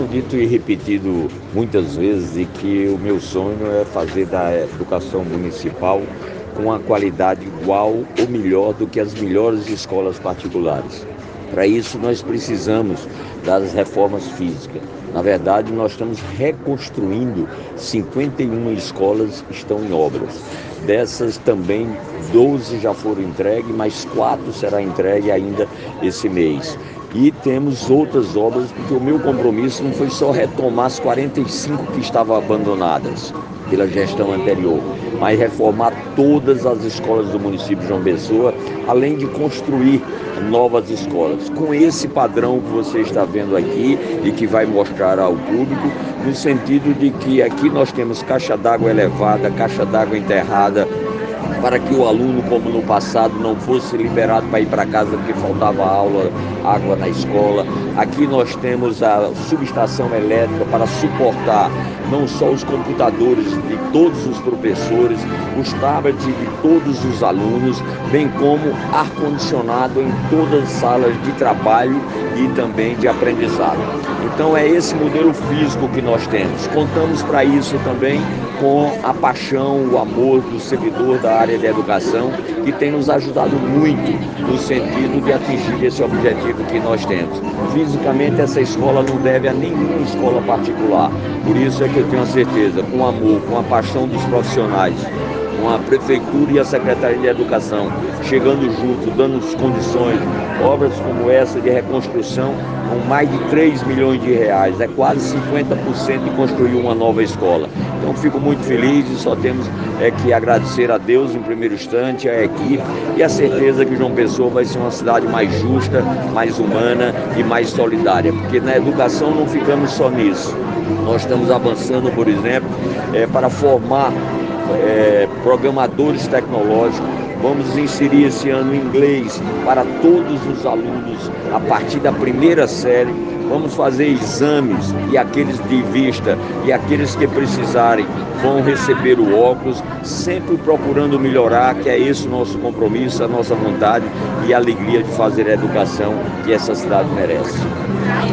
Dito e repetido muitas vezes de que o meu sonho é fazer da educação municipal com a qualidade igual ou melhor do que as melhores escolas particulares. Para isso, nós precisamos das reformas físicas. Na verdade, nós estamos reconstruindo 51 escolas que estão em obras. Dessas também 12 já foram entregues, mas 4 será entregue ainda esse mês. E temos outras obras, porque o meu compromisso não foi só retomar as 45 que estavam abandonadas pela gestão anterior, mas reformar todas as escolas do município de João Pessoa, além de construir novas escolas, com esse padrão que você está vendo aqui e que vai mostrar ao público, no sentido de que aqui nós temos caixa d'água elevada, caixa d'água enterrada, para que o aluno, como no passado, não fosse liberado para ir para casa porque faltava aula, água na escola. Aqui nós temos a subestação elétrica para suportar não só os computadores de todos os professores, os tablets de todos os alunos, bem como ar-condicionado em todas as salas de trabalho e também de aprendizado. Então é esse modelo físico que nós temos. Contamos para isso também com a paixão, o amor do servidor da área de educação, que tem nos ajudado muito no sentido de atingir esse objetivo que nós temos. Fisicamente, essa escola não deve a nenhuma escola particular. Por isso é que eu tenho a certeza, com o amor, com a paixão dos profissionais, com a Prefeitura e a Secretaria de Educação, chegando junto, dando condições, obras como essa de reconstrução, com mais de 3 milhões de reais, é quase 50% de construir uma nova escola. Então fico muito feliz e só temos que agradecer a Deus em primeiro instante, a equipe e a certeza que João Pessoa vai ser uma cidade mais justa, mais humana e mais solidária, porque na educação não ficamos só nisso. Nós estamos avançando, por exemplo, para formar programadores tecnológicos. Vamos inserir esse ano inglês para todos os alunos a partir da primeira série. Vamos fazer exames e aqueles de vista e aqueles que precisarem vão receber o óculos, sempre procurando melhorar, que é esse o nosso compromisso, a nossa vontade e a alegria de fazer a educação que essa cidade merece.